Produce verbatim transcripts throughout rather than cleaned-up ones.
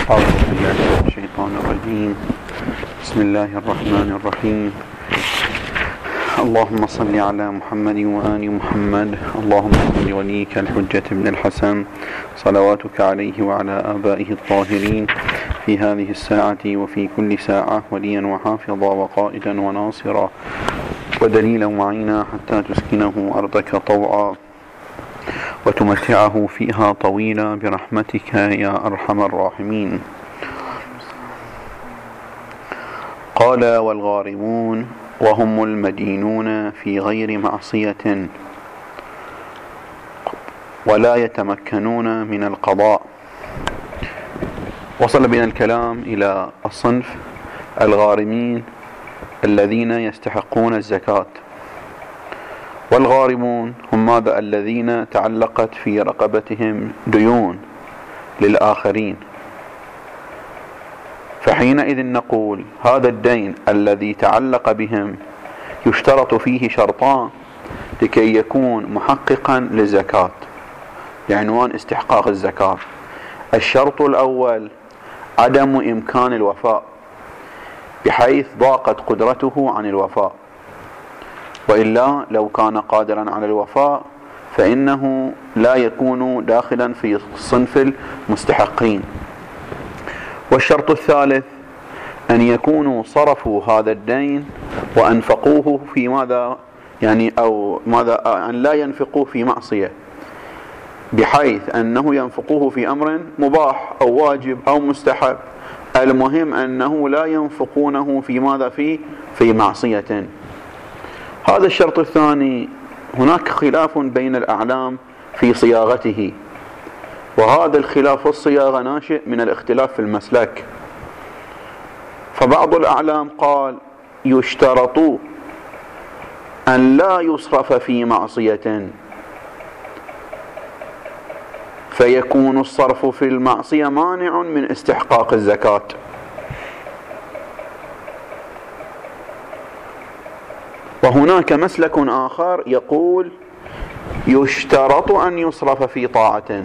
أعوذ بالله من الشيطان الرجيم. بسم الله الرحمن الرحيم. اللهم صل على محمد وآل محمد. اللهم صل وليك الحجة ابن الحسن صلواتك عليه وعلى آبائه الطاهرين في هذه الساعة وفي كل ساعة وليا وحافظا وقائدا وناصرا ودليلا وعينا حتى تسكنه أرضك طوعا وتمتعه فيها طويلا برحمتك يا أرحم الراحمين. قال: والغارمون وهم المدينون في غير معصية ولا يتمكنون من القضاء. وصل بنا الكلام إلى الصنف الغارمين الذين يستحقون الزكاة. والغارمون هم ماذا؟ الذين تعلقت في رقبتهم ديون للآخرين. فحينئذ نقول هذا الدين الذي تعلق بهم يشترط فيه شرطان لكي يكون محققا للزكاة بعنوان استحقاق الزكاة. الشرط الأول عدم إمكان الوفاء بحيث ضاقت قدرته عن الوفاء، وإلا لو كان قادرا على الوفاء فإنه لا يكون داخلا في صنف المستحقين. والشرط الثالث أن يكونوا صرفوا هذا الدين وأنفقوه في ماذا؟ يعني أو ماذا؟ أن لا ينفقوه في معصية، بحيث أنه ينفقوه في أمر مباح أو واجب أو مستحب. المهم أنه لا ينفقونه في ماذا؟ في في معصية. هذا الشرط الثاني هناك خلاف بين الأعلام في صياغته، وهذا الخلاف في الصياغة ناشئ من الاختلاف في المسلك. فبعض الأعلام قال يشترط أن لا يصرف في معصية، فيكون الصرف في المعصية مانع من استحقاق الزكاة. وهناك مسلك آخر يقول يشترط أن يصرف في طاعة،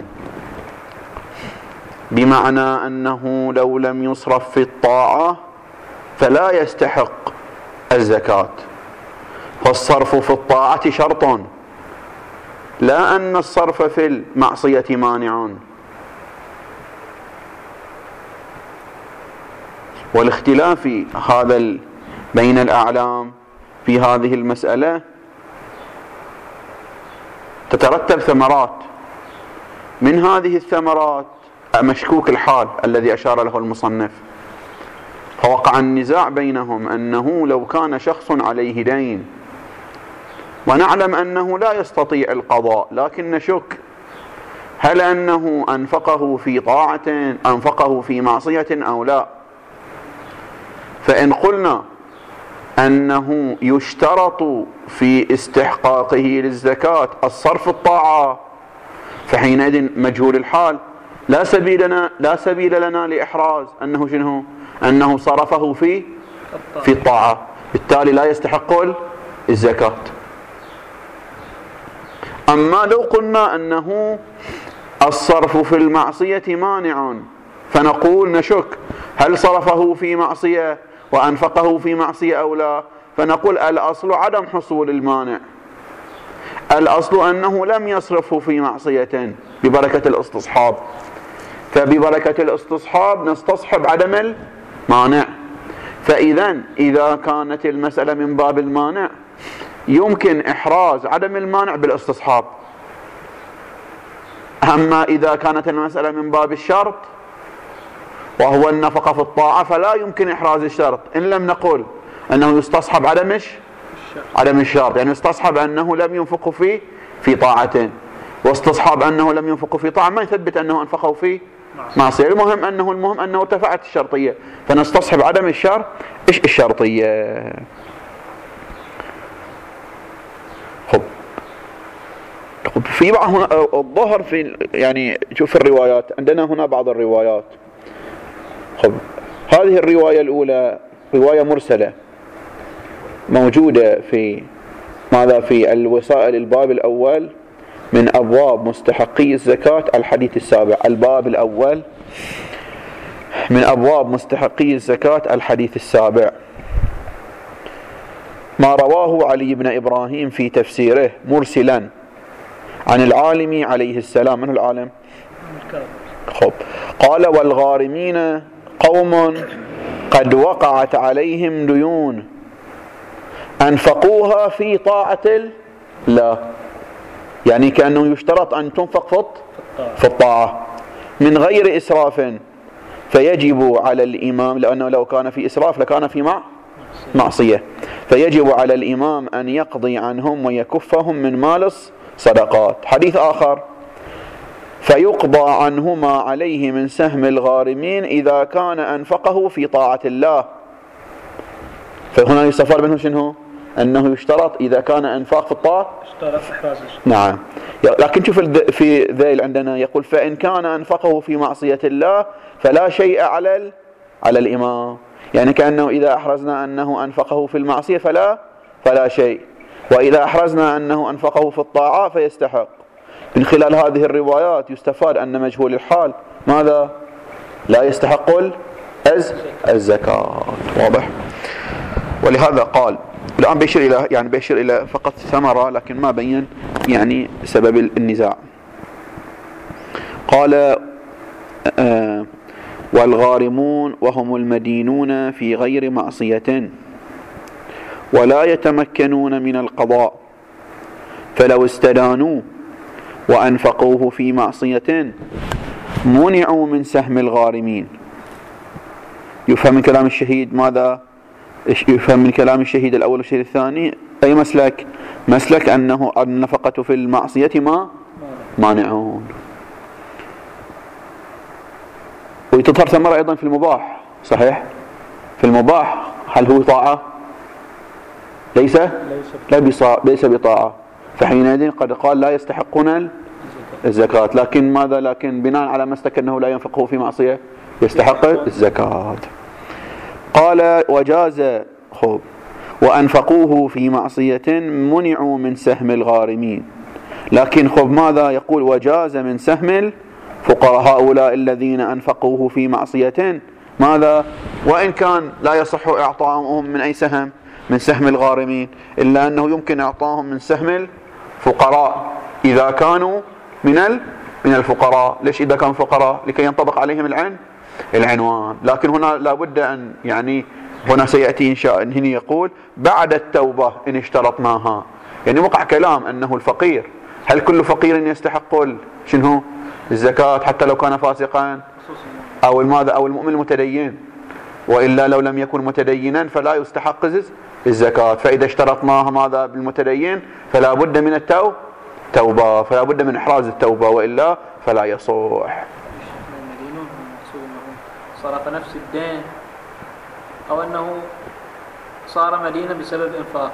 بمعنى أنه لو لم يصرف في الطاعة فلا يستحق الزكاة. فالصرف في الطاعة شرط، لا أن الصرف في المعصية مانع. والاختلاف هذا بين الأعلام في هذه المسألة تترتب ثمرات. من هذه الثمرات مشكوك الحال الذي أشار له المصنف. فوقع النزاع بينهم أنه لو كان شخص عليه دين ونعلم أنه لا يستطيع القضاء، لكن نشك هل أنه أنفقه في طاعة أنفقه في معصية أو لا. فإن قلنا أنه يشترط في استحقاقه للزكاة الصرف الطاعة، فحينئذ مجهول الحال لا سبيل لنا لا سبيل لنا لإحراز أنه شنو؟ أنه صرفه في في الطاعة، بالتالي لا يستحق الزكاة. أما لو قلنا أنه الصرف في المعصية مانع، فنقول نشك هل صرفه في معصية وأنفقه في معصية أو لا. فنقول الأصل عدم حصول المانع، الأصل أنه لم يصرفه في معصية ببركة الاستصحاب، فببركة الاستصحاب نستصحب عدم المانع. فإذا إذا كانت المسألة من باب المانع يمكن إحراز عدم المانع بالاستصحاب. أما إذا كانت المسألة من باب الشرط وهو النفقة في الطاعة فلا يمكن إحراز الشرط، إن لم نقل أنه يستصحب عدم عدم الشرط، يعني يستصحب أنه لم ينفق في في طاعة، واستصحاب أنه لم ينفق في طاعة ما يثبت أنه أنفقه في معصية. المهم أنه المهم أنه ارتفعت الشرطية، فنستصحب عدم الشرط إيش الشرطية. خب في بعض هنا الظهر في يعني شوف الروايات عندنا هنا بعض الروايات. خب هذه الرواية الأولى رواية مرسلة موجودة في ماذا؟ في الوسائل الباب الأول من أبواب مستحقي الزكاة الحديث السابع. الباب الأول من أبواب مستحقي الزكاة الحديث السابع، ما رواه علي بن إبراهيم في تفسيره مرسلا عن العالم عليه السلام. من العالم؟ خب. قال: والغارمين قوم قد وقعت عليهم ديون أنفقوها في طاعة الله، يعني كأنه يشترط أن تنفق في الطاعة من غير إسراف، فيجب على الإمام، لأنه لو كان في إسراف لكان في مع معصية، فيجب على الإمام أن يقضي عنهم ويكفهم من مال الصدقات. حديث آخر: فيقضى عنه ما عليه من سهم الغارمين إذا كان أنفقه في طاعة الله. فهنا يستفاد منه شنو؟ أنه يشترط إذا كان أنفاق في الطاعة اشترط إحراز. نعم. لكن شوف في ذيل عندنا يقول: فإن كان أنفقه في معصية الله فلا شيء على على الإمام، يعني كأنه إذا أحرزنا أنه أنفقه في المعصية فلا فلا شيء، وإذا أحرزنا أنه أنفقه في الطاعة فيستحق. من خلال هذه الروايات يستفاد أن مجهول الحال ماذا؟ لا يستحق الزكاة. واضح؟ ولهذا قال الآن بيشير إلى يعني بيشير إلى فقط ثمرة، لكن ما بين يعني سبب النزاع. قال: آه والغارمون وهم المدينون في غير معصية ولا يتمكنون من القضاء، فلو استدانوا وأنفقوه في معصية منعوا من سهم الغارمين. يفهم من كلام الشهيد ماذا؟ يفهم من كلام الشهيد الأول والشهيد الثاني أي مسلك؟ مسلك أنه النفقة في المعصية ما مانعون. وتظهر ثمرة أيضا في المباح. صحيح؟ في المباح هل هو طاعة؟ ليس ليس بطاعة، فحينئذ قد قال لا يستحقون الزكاة. لكن ماذا؟ لكن بناء على مسلك أنه لا ينفقه في معصية يستحق الزكاة. قال: وجاز خب وأنفقوه في معصية منعوا من سهم الغارمين. لكن خب ماذا يقول؟ وجاز من سهم الفقراء هؤلاء الذين أنفقوه في معصية ماذا؟ وإن كان لا يصح إعطاؤهم من أي سهم؟ من سهم الغارمين، إلا أنه يمكن إعطاهم من سهم الفقراء إذا كانوا من من الفقراء. ليش إذا كانوا فقراء؟ لكي ينطبق عليهم العين العنوان. لكن هنا لابد أن يعني هنا سيأتي إن شاء الله يقول بعد التوبة إن اشترطناها، يعني وقع كلام أنه الفقير، هل كل فقير يستحق شنو الزكاة حتى لو كان فاسقا أو الماذا أو المؤمن المتدين؟ وإلا لو لم يكن متدينا فلا يستحق الزكاة. فإذا اشترطناها ماذا بالمتدين فلا بد من التوبة توبة فلا بد من إحراز التوبة، وإلا فلا يصح. صرف نفس الدين أو أنه صار مدينا بسبب إنفاقه.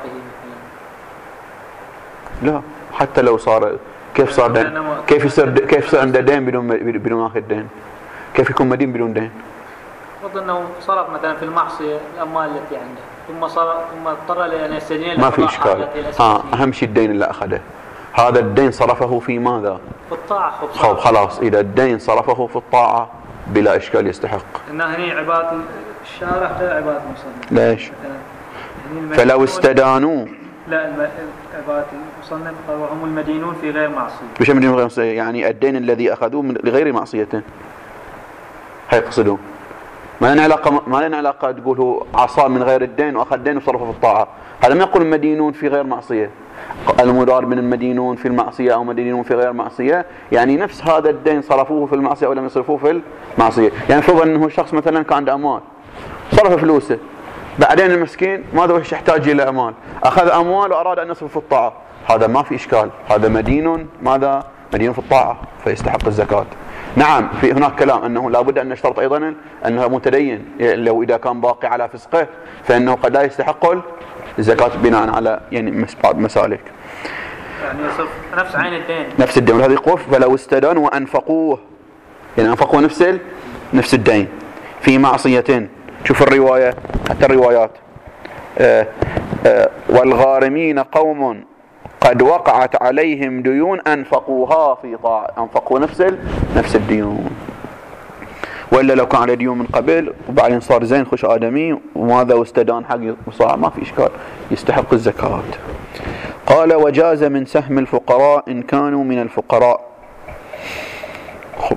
لا، حتى لو صار كيف صار دين؟ كيف يصير كيف يصير عنده دين بدون بدون ما ياخذ دين؟ كيف يكون مدين بدون دين؟ أظن أنه صرف مثلا في المعصية الأموال التي عنده ثم صار ثم اضطر لأن يستدين. ما في إشكال. ها أهم شيء الدين اللي أخذه، هذا الدين صرفه في ماذا؟ في الطاعة. خب خلاص، إذا الدين صرفه في الطاعة بلا إشكال يستحق. إن هني عبادة الشارع غير عبادة المصنف. ليش؟ فلو استدانوا. لا، عبادة المصنف وهم المدينون في غير معصية. بش مدينون غير معصية؟ يعني الدين الذي أخذوه من لغير معصية. هاي يقصدون. ما لنا علاقة ما لنا علاقة تقول هو عصى من غير الدين وأخذ دين وصرفه في الطاعة. هذا ما يقول المدينون في غير معصية. المراد من المدينون في المعصية أو مدينون في غير معصية، يعني نفس هذا الدين صرفوه في المعصية أو لم يصرفوه في المعصية. يعني فرض أنه شخص مثلا كان عنده أموال صرف فلوسه، بعدين المسكين ماذا وش يحتاج إلى أموال، أخذ أموال وأراد أن يصرف في الطاعة، هذا ما في إشكال، هذا مدين ماذا؟ مدين في الطاعة فيستحق الزكاة. نعم، في هناك كلام أنه لا بد أن نشترط أيضا أنه متدين، لو إذا كان باقي على فسقه فإنه قد لا يستحق الزكاة بناء على يعني مسالك. يعني يصرف نفس عين الدين. نفس الدين، وهذا يقول فلو استدانوا وأنفقوه، يعني أنفقوا نفس نفس الدين في معصية. شوف الرواية حتى الروايات آآ آآ والغارمين قوم قد وقعت عليهم ديون أنفقوها في طاعة، أنفقوا نفس نفس الديون. ولا لو كان على ديون من قبل وبعدين صار زين خش آدمي وماذا واستدان حق وصاع ما في إشكال يستحق الزكاة. قال وجاز من سهم الفقراء إن كانوا من الفقراء. خب.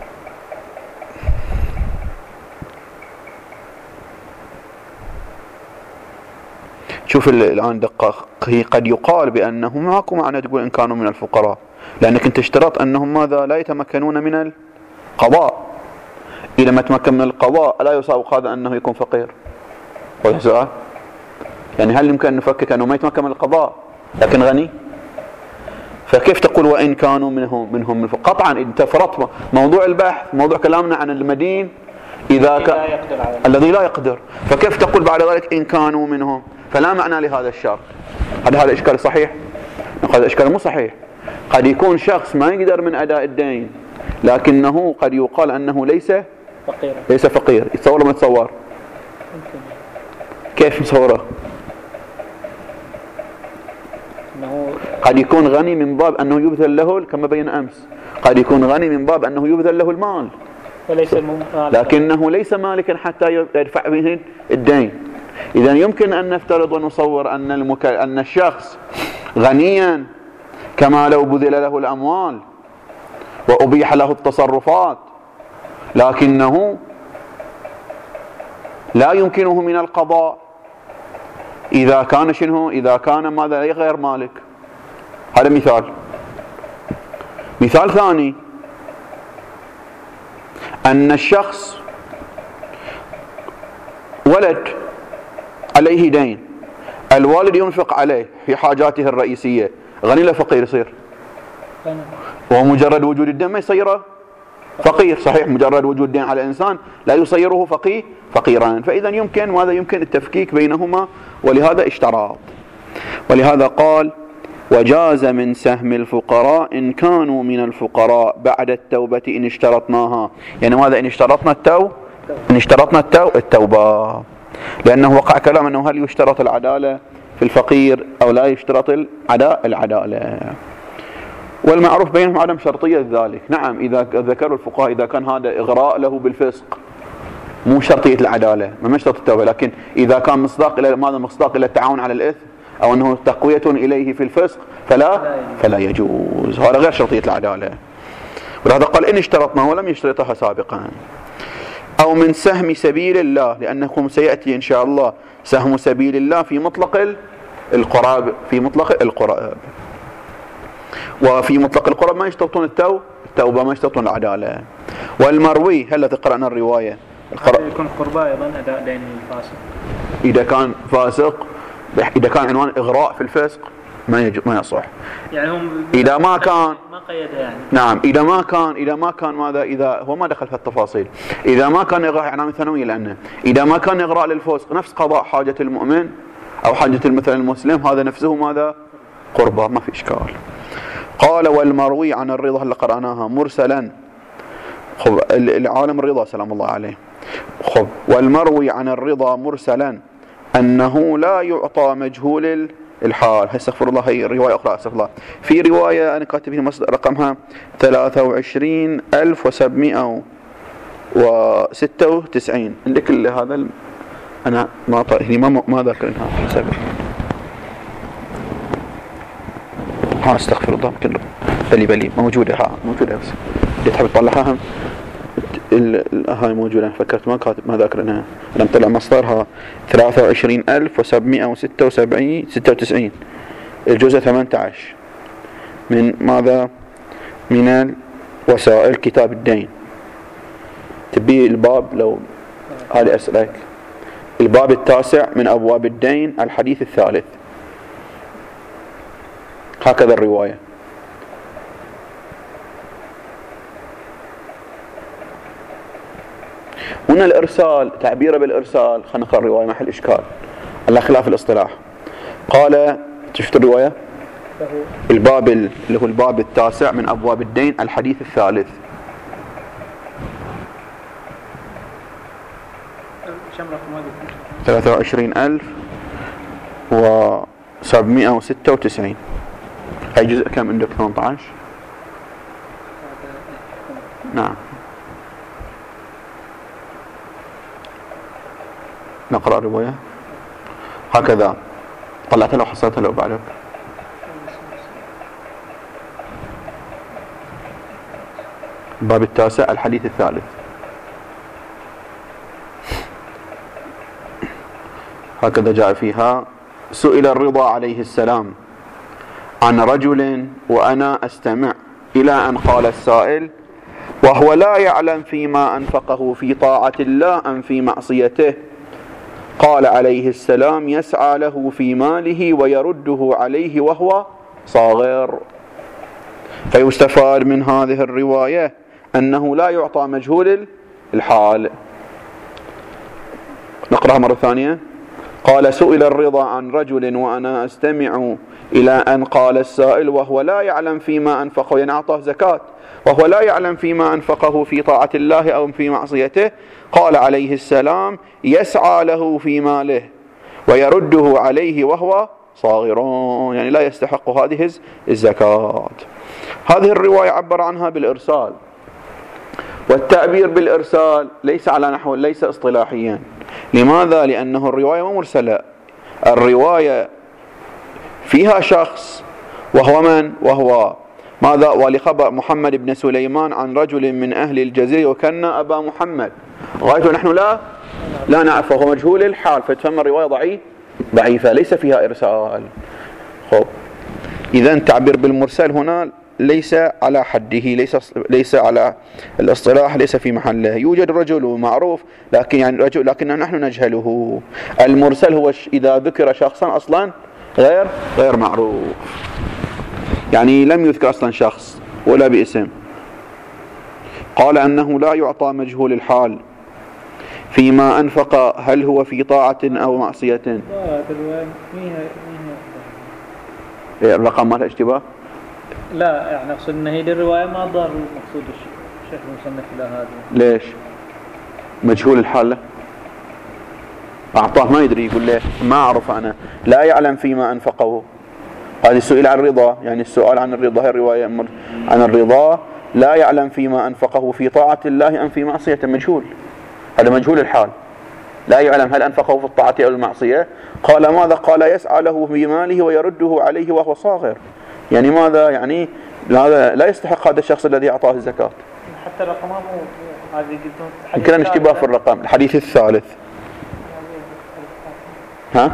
شوف الآن دقة، هي قد يقال بأنه ماكو معنى تقول إن كانوا من الفقراء، لأنك أنت اشترط أنهم ماذا لا يتمكنون من القضاء. إذا ما تمكن من القضاء لا يساوق هذا أنه يكون فقير. واضح السؤال؟ يعني هل يمكن أن نفكك أنه ما يتمكن من القضاء لكن غني؟ فكيف تقول وإن كانوا منهم منهم من الفقراء؟ قطعا أنت فرضت موضوع البحث، موضوع كلامنا عن المدين إذا كان الذي لا يقدر، فكيف تقول بعد ذلك إن كانوا منهم؟ فلا معنى لهذا الشرط. هل هذا إشكال صحيح؟ هذا إشكال مو صحيح. قد يكون شخص ما يقدر من أداء الدين لكنه قد يقال أنه ليس فقير، ليس فقير. يتصور ما يتصور؟ كيف نصوره؟ قد يكون غني من باب أنه يبذل له كما بين أمس، قد يكون غني من باب أنه يبذل له المال وليس لكنه ليس مالكا حتى يدفع به الدين. إذا يمكن أن نفترض ونصور أن المك... أن الشخص غنيا كما لو بذل له الأموال وأبيح له التصرفات، لكنه لا يمكنه من القضاء إذا كان شنو؟ إذا كان ماذا غير مالك. هذا مثال. مثال ثاني أن الشخص ولد عليه دين، الوالد ينفق عليه في حاجاته الرئيسية، غني لا فقير يصير؟ ومجرد وجود الدين ما يصيره فقير. صحيح مجرد وجود دين على الإنسان لا يصيره فقير فقيرا. فإذا يمكن وهذا يمكن التفكيك بينهما، ولهذا اشتراط. ولهذا قال وجاز من سهم الفقراء إن كانوا من الفقراء بعد التوبة إن اشترطناها. يعني ماذا إن اشترطنا التو إن اشترطنا التو التوبة، لأنه وقع كلام أنه هل يشترط العدالة في الفقير أو لا يشترط العدالة. والمعروف بينهم عدم شرطية ذلك. نعم إذا ذكروا الفقهاء إذا كان هذا إغراء له بالفسق مو شرطية العدالة ما شرط التوبة، لكن إذا كان مصداق إلى ماذا مصداق إلى التعاون على الإثم أو أنه تقوية إليه في الفسق فلا فلا يجوز. هذا غير شرطية العدالة. ولهذا قال إن اشترطنا ولم يشترطها سابقا. أو من سهم سبيل الله، لأنه سيأتي إن شاء الله سهم سبيل الله في مطلق القراب، في مطلق القراب. وفي مطلق القراب ما يشترطون التو التوبة، ما يشترطون العدالة. والمروي هل تقرأنا الرواية القر... يكون قرباء أيضا أداء دين الفاسق. إذا كان فاسق، إذا كان عنوان إغراء في الفسق ما يج... ما يصح. يعني هم إذا ما كان ما قيدها يعني. نعم إذا ما كان إذا ما كان ماذا إذا هو ما دخل في التفاصيل. إذا ما كان إغراء علامة ثانوية، لأنه إذا ما كان إغراء للفسق نفس قضاء حاجة المؤمن أو حاجة المثل المسلم هذا نفسه ماذا قربة ما في إشكال. قال والمروي عن الرضا اللي قرأناها مرسلا. خب العالم الرضا سلام الله عليه. خب والمروي عن الرضا مرسلا أنه لا يعطى مجهول الحال. استغفر الله، هي رواية أخرى استغفر الله. في رواية أنا كاتب هنا رقمها ثلاثة وعشرين ألف وسبعمائة وستة وتسعين. عندك هذا ال... أنا ما هني ما ما ذاكر إنها حسب. ها استغفر الله كله بلي بلي موجودة، ها موجودة بس إذا تحب تطلعها هم هاي موجودة. فكرت ما كاتب ما ذاكر إنها. أنا مطلع مصدرها ثلاثة وعشرين ألف وسبعمائة وستة وسبعين ستة وتسعين الجزء ثمانية عشر من ماذا من وسائل كتاب الدين. تبي الباب لو هذه أسألك الباب التاسع من أبواب الدين الحديث الثالث. هكذا الرواية. هنا الإرسال تعبيره بالإرسال. خلينا نقرأ الرواية محل إشكال على خلاف الاصطلاح. قال شفت الرواية الباب اللي هو الباب التاسع من أبواب الدين الحديث الثالث. ثلاثة وعشرين ألف وسبعمائة وستة وتسعين. هاي جزء كم عندك؟ ثمانية عشر. نعم نقرأ الرواية هكذا. طلعتها لو حصلتها لو بعدك. الباب التاسع الحديث الثالث. هكذا جاء فيها: سئل الرضا عليه السلام عن رجل وأنا أستمع إلى أن قال السائل وهو لا يعلم فيما أنفقه في طاعة الله أم في معصيته، قال عليه السلام: يسعى له في ماله ويرده عليه وهو صاغر. فيستفاد من هذه الرواية أنه لا يعطى مجهول الحال. نقرأها مرة ثانية. قال: سئل الرضا عن رجل وأنا أستمع إلى أن قال السائل وهو لا يعلم فيما أنفقه، يعني أعطاه زكاة وهو لا يعلم فيما أنفقه في طاعة الله أو في معصيته، قال عليه السلام: يسعى له في ماله ويرده عليه وهو صاغر، يعني لا يستحق هذه الزكاة. هذه الرواية عبر عنها بالإرسال، والتعبير بالإرسال ليس على نحو ليس اصطلاحيا. لماذا؟ لأنه الرواية مرسلة، الرواية فيها شخص وهو من؟ وهو ماذا؟ ولخبر محمد بن سليمان عن رجل من أهل الجزيرة وكان أبا محمد، غايته نحن لا لا نعرفه، مجهول الحال، فتفهم الرواية ضعيف ضعيفة ليس فيها إرسال. خب إذا التعبير بالمرسل هنا ليس على حده، ليس ليس على الاصطلاح، ليس في محله. يوجد رجل معروف لكن يعني رجل لكن نحن نجهله. المرسل هو إذا ذكر شخصا أصلا غير غير معروف، يعني لم يذكر أصلا شخص ولا باسم. قال أنه لا يعطى مجهول الحال فيما أنفق، هل هو في طاعة أو معصية. الرقم ما اشتباه؟ لا يعني أقصد أن هذه الرواية ما ضر المقصود الشيخ المصنف إلى هذا. ليش؟ مجهول الحال أعطاه ما يدري، يقول له ما أعرف أنا، لا يعلم فيما أنفقه. هذا السؤال عن الرضا، يعني السؤال عن الرضا، هي الرواية عن الرضا، لا يعلم فيما أنفقه في طاعة الله أم في معصية، مجهول، هذا مجهول الحال، لا يعلم هل أنفقه في الطاعة أو المعصية. قال ماذا؟ قال يسعى له في ماله ويرده عليه وهو صاغر، يعني ماذا؟ يعني لا, لا يستحق هذا الشخص الذي أعطاه الزكاة. حتى رقمه هذه يمكن اشتباه في الرقم. الحديث الثالث. ها؟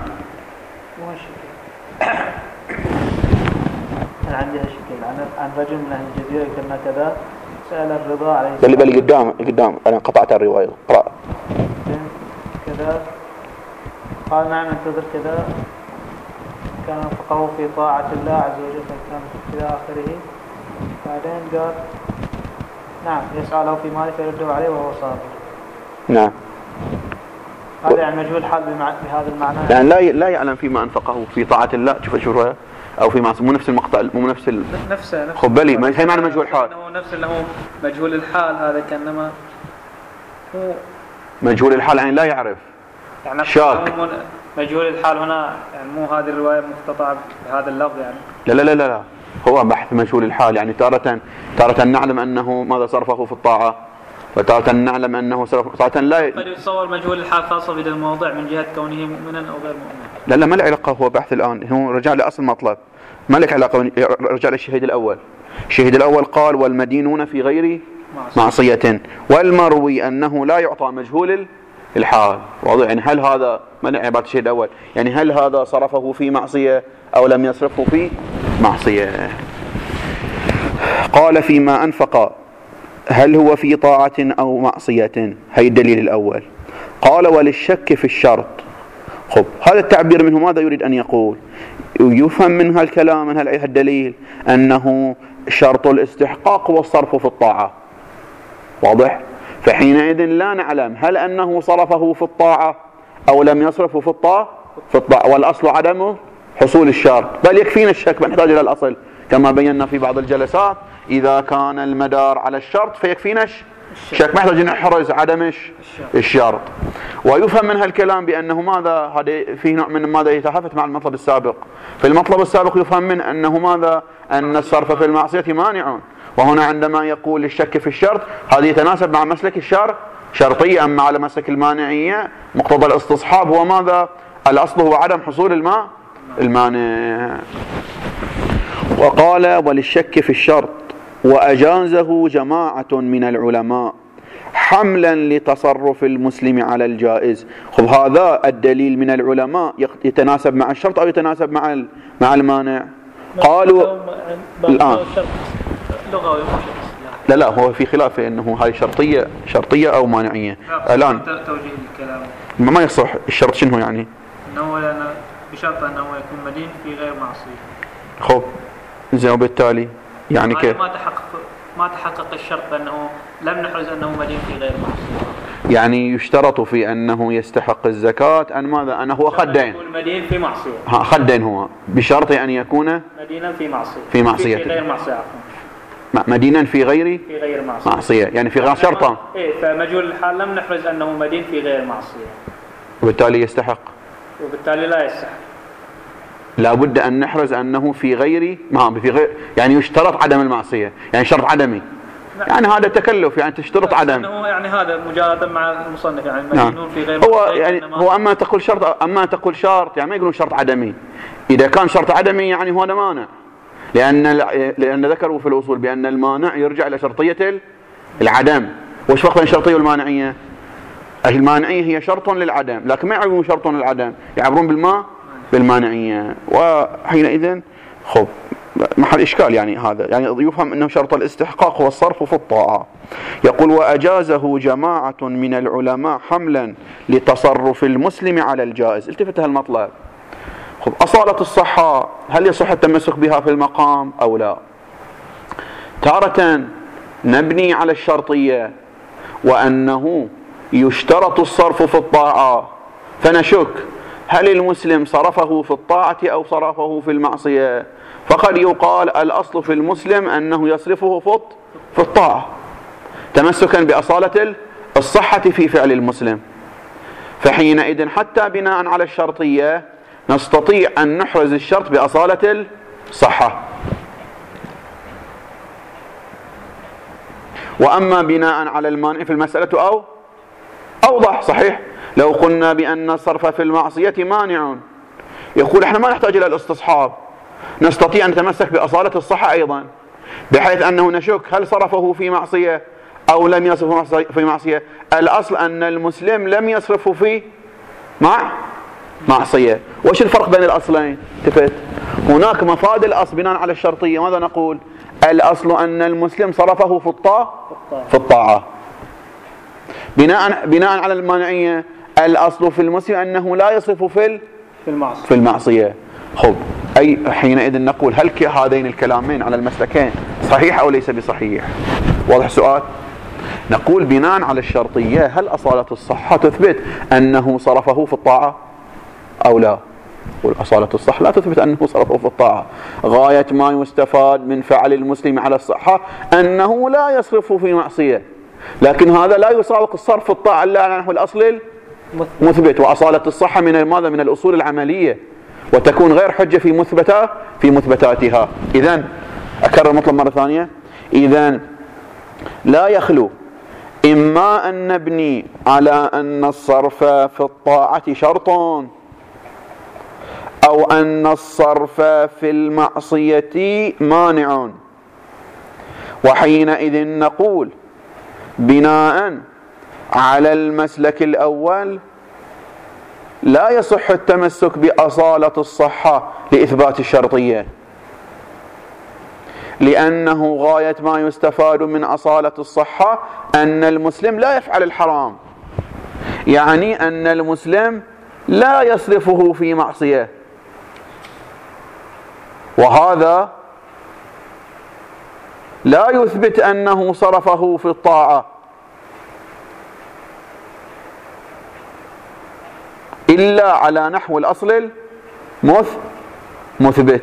أنا عندي هالشكل عن عن رجل من أهل الجزيرة كنا كذا، سأل الرضا عليه اللي بالي قدام قدام أنا قطعت الرواية، اقرأ. كذا قال نعم انتظر كذا، كان أنفقه في طاعة الله عز وجل فكان إلى آخره. بعدين قال نعم يسعى له في ماله فيرده عليه وهو صابر. نعم. هذا يعني مجهول الحال بهذا المعنى، يعني لا لا يعلم فيما أنفقه في طاعة الله. شوف شو أو في معصية، مو نفس المقطع، مو نفس ال... نفسه نفسه خب بالي ما هي معنى مجهول الحال، هو نفس اللي هو مجهول الحال. هذا كأنما هو مجهول الحال يعني لا يعرف، يعني شاك. مجهول الحال هنا يعني مو هذه الرواية مقتطعة بهذا اللفظ يعني. لا لا لا لا, لا. هو بحث مجهول الحال، يعني تارة تارة نعلم أنه ماذا صرفه في الطاعة، وتارة نعلم أنه صرف تارة لا. قد يتصور مجهول الحال خاصة في الموضع من جهة كونه مؤمنا أو غير مؤمن. لا لا ما له علاقة، هو بحث الآن، هو رجع لأصل مطلب، ما لك علاقة، رجع للشهيد الأول. الشهيد الأول قال والمدينون في غير معصية، والمروي أنه لا يعطى مجهول الحال. واضح؟ يعني هل هذا ما له عبارة الشهيد الأول، يعني هل هذا صرفه في معصية أو لم يصرفه في معصية. قال فيما أنفق هل هو في طاعة أو معصية، هي الدليل الأول. قال وللشك في الشرط. خب هذا التعبير منه ماذا يريد أن يقول؟ يفهم من هالكلام من هالدليل أنه شرط الاستحقاق والصرف في الطاعة. واضح؟ فحينئذ لا نعلم هل أنه صرفه في الطاعة أو لم يصرفه في الطاعة في الطاعة والأصل عدم حصول الشرط، بل يكفينا الشك، ما نحتاج إلى الأصل كما بينا في بعض الجلسات. إذا كان المدار على الشرط فيكفينا الشك، ما يحتاج نحرز عدم الشرط. ويفهم من هالكلام بأنه ماذا، هذا فيه نوع من ماذا يتحافت مع المطلب السابق. في المطلب السابق يفهم من أنه ماذا، أن الصرف في المعصية مانع، وهنا عندما يقول الشك في الشرط هذا يتناسب مع مسلك الشارع شرطية. أما على مسلك المانعية مقتضى الاستصحاب هو ماذا؟ الأصل هو عدم حصول الماء المانع. وقال وللشك في الشرط وأجازه جماعة من العلماء حملا لتصرف المسلم على الجائز. خب هذا الدليل من العلماء يتناسب مع الشرط أو يتناسب مع مع المانع؟ قالوا الآن لغوي لا لا هو في خلاف انه هاي شرطيه شرطيه او مانعيه. الان توجيه الكلام ما يصح. الشرط شنو يعني؟ انه بشرط انه يكون مدين في غير معصيه. خب زين وبالتالي يعني كيف؟ ما تحقق ما تحقق الشرط بانه لم نحرز انه مدين في غير معصيه. يعني يشترط في انه يستحق الزكاه ان ماذا؟ انه هو خدين. يكون مدين في معصيه. ها خدين هو بشرط ان يكون مدينا في معصيه. في معصيه في غير معصيه عفوا. مدينا في غير في غير معصيه. معصيه يعني في غير شرطه. ايه فمجهول الحال لم نحرز انه مدين في غير معصيه. وبالتالي يستحق. وبالتالي لا يستحق. لا بد ان نحرز انه في غير ما في غير يعني يشترط عدم المعصيه يعني شرط عدمي. يعني هذا تكلف يعني تشترط عدم. يعني هذا مجاهدا مع المصنف يعني مدينون في غير هو يعني هو اما تقول شرط اما تقول شرط يعني ما يقولون شرط عدمي. اذا كان شرط عدمي يعني هو مانع. لان لان ذكروا في الاصول بان المانع يرجع الى شرطيه العدم. وش فرق بين الشرطيه والمانعيه؟ المانعيه هي شرط للعدم لكن ما يعبرون شرط للعدم يعبرون بالما بالمانعيه. وحينئذ خب محل إشكال يعني هذا يعني يفهم أنه شرط الاستحقاق هو الصرف في الطاعة. يقول وأجازه جماعة من العلماء حملا لتصرف المسلم على الجائز. التفت هالمطلب. خب أصالة الصحة هل يصح التمسك بها في المقام أو لا؟ تارة نبني على الشرطية وأنه يشترط الصرف في الطاعة فنشك هل المسلم صرفه في الطاعة أو صرفه في المعصية؟ فقد يقال الأصل في المسلم أنه يصرفه في الطاعة تمسكا بأصالة الصحة في فعل المسلم. فحينئذ حتى بناء على الشرطية نستطيع أن نحرز الشرط بأصالة الصحة. وأما بناء على المانع في المسألة أو أوضح صحيح. لو قلنا بأن الصرف في المعصية مانع يقول احنا ما نحتاج إلى الاستصحاب نستطيع أن نتمسك بأصالة الصحة أيضا بحيث أنه نشك هل صرفه في معصية أو لم يصرفه في معصية. الأصل أن المسلم لم يصرفه في مع معصية. وش الفرق بين الأصلين؟ تفت هناك مفاد الأصل بناء على الشرطية ماذا نقول؟ الأصل أن المسلم صرفه في الطاعة في الطاعة. بناء بناء على المانعية الأصل في المسلم أنه لا يصرف في المعصية. في المعصية. خب أي حينئذ نقول هل هذين الكلامين على المسلكين صحيح أو ليس بصحيح؟ واضح السؤال؟ نقول بناء على الشرطية هل أصالة الصحة تثبت أنه صرفه في الطاعة أو لا؟ والأصالة الصحة لا تثبت أنه صرفه في الطاعة. غاية ما يستفاد من فعل المسلم على الصحة أنه لا يصرفه في معصية لكن هذا لا يساوق الصرف في الطاعة إلا على نحو الأصل المثبت. وأصالة الصحة من ماذا؟ من الأصول العملية وتكون غير حجة في مثبتها في مثبتاتها. إذن أكرر المطلب مرة ثانية. إذن لا يخلو إما أن نبني على أن الصرف في الطاعة شرط أو أن الصرف في المعصية مانع. وحينئذ نقول بناء على المسلك الأول لا يصح التمسك بأصالة الصحة لإثبات الشرطية لأنه غاية ما يستفاد من أصالة الصحة أن المسلم لا يفعل الحرام يعني أن المسلم لا يصرفه في معصية وهذا لا يثبت أنه صرفه في الطاعة إلا على نحو الأصل المثبت.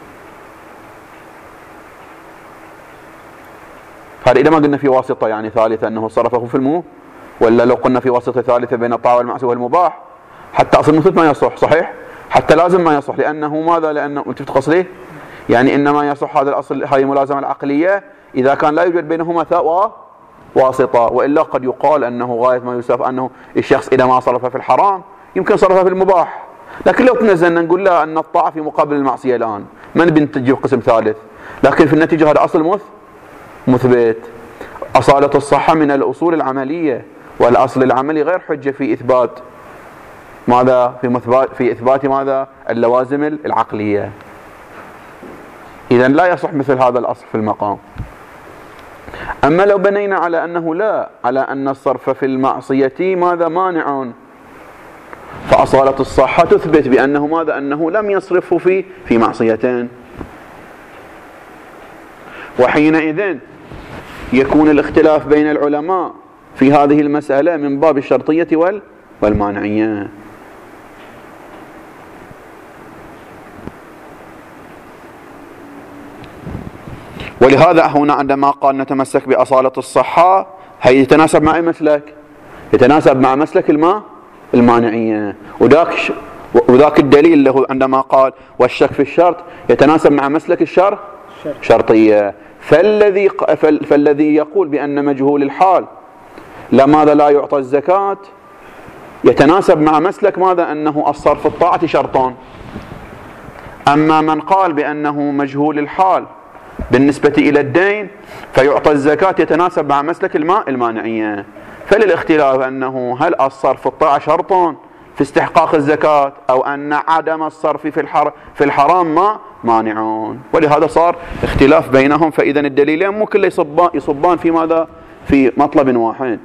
هذا إذا ما قلنا في واسطة يعني ثالثة أنه صرفه في المو ولا لو قلنا في واسطة ثالثة بين الطاعة والمعصية والمباح حتى أصل المثبت ما يصح صحيح حتى لازم ما يصح لأنه ماذا؟ لأنه تفت ليه؟ يعني إنما يصح هذا الأصل هذه الملازمة العقلية إذا كان لا يوجد بينهما واسطة، وإلا قد يقال أنه غاية ما يوصف أنه الشخص إذا ما صرف في الحرام يمكن صرفه في المباح. لكن لو تنزلنا نقول لا أن الطاعة في مقابل المعصية الآن ما نبي نجيب قسم ثالث، لكن في النتيجة هذا أصل مثبت. أصالة الصحة من الأصول العملية، والأصل العملي غير حجة في إثبات ماذا؟ في مثبات في إثبات ماذا؟ اللوازم العقلية. إذن لا يصح مثل هذا الأصل في المقام. أما لو بنينا على أنه لا، على أن الصرف في المعصية ماذا؟ مانع، فأصالة الصحة تثبت بأنه ماذا؟ أنه لم يصرفه في في معصيتين، وحينئذ يكون الاختلاف بين العلماء في هذه المسألة من باب الشرطية والمانعية. ولهذا هنا عندما قال نتمسك بأصالة الصحة هي يتناسب مع أي مسلك؟ يتناسب مع مسلك الماء المانعية، وذاك وذاك الدليل له عندما قال والشك في الشرط يتناسب مع مسلك الشر شرطية. فالذي فالذي يقول بأن مجهول الحال لماذا لا يعطى الزكاة يتناسب مع مسلك ماذا؟ أنه الصرف الطاعة شرطان. أما من قال بأنه مجهول الحال بالنسبة إلى الدين فيعطى الزكاة يتناسب مع مسلك الماء المانعية. فللاختلاف أنه هل الصرف الطاعة شرط في استحقاق الزكاة أو أن عدم الصرف في الحر في الحرام ما مانعون، ولهذا صار اختلاف بينهم. فإذا الدليلين مو كله يصبان, يصبان في ماذا؟ في مطلب واحد،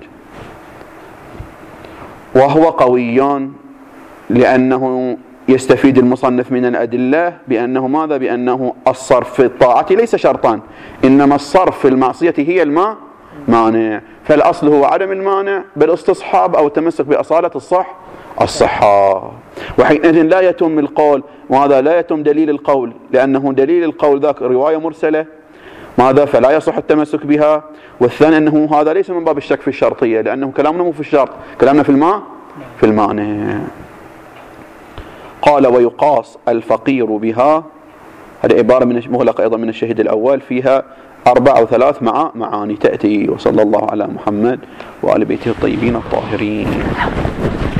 وهو قوي لأنه يستفيد المصنف من الأدلة بأنه ماذا؟ بأنه الصرف في الطاعة ليس شرطا، إنما الصرف في المعصية هي الماء مانع. فالأصل هو عدم المانع بالاستصحاب أو التمسك بأصالة الصح الصحة. وحينئذ لا يتم القول وهذا لا يتم دليل القول، لأنه دليل القول ذاك رواية مرسلة ماذا؟ فلا يصح التمسك بها. والثاني أنه هذا ليس من باب الشك في الشرطية، لأنه كلامنا مو في الشرط، كلامنا في الماء في المانع. قال ويقاس الفقير بها، هذه عبارة من مغلقة أيضا من الشهيد الأول، فيها أربع أو ثلاث مع معاني تأتي. وصلى الله على محمد وآل بيته الطيبين الطاهرين.